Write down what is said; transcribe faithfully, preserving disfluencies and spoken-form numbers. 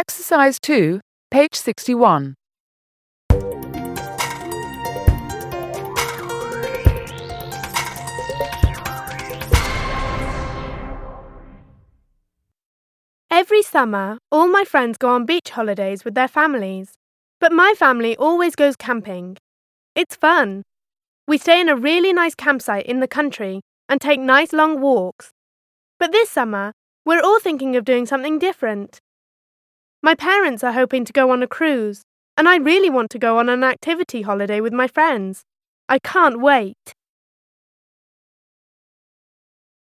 Exercise two, page sixty-one. Every summer, all my friends go on beach holidays with their families, but my family always goes camping. It's fun. We stay in a really nice campsite in the country and take nice long walks. But this summer, we're all thinking of doing something different. My parents are hoping to go on a cruise, and I really want to go on an activity holiday with my friends. I can't wait.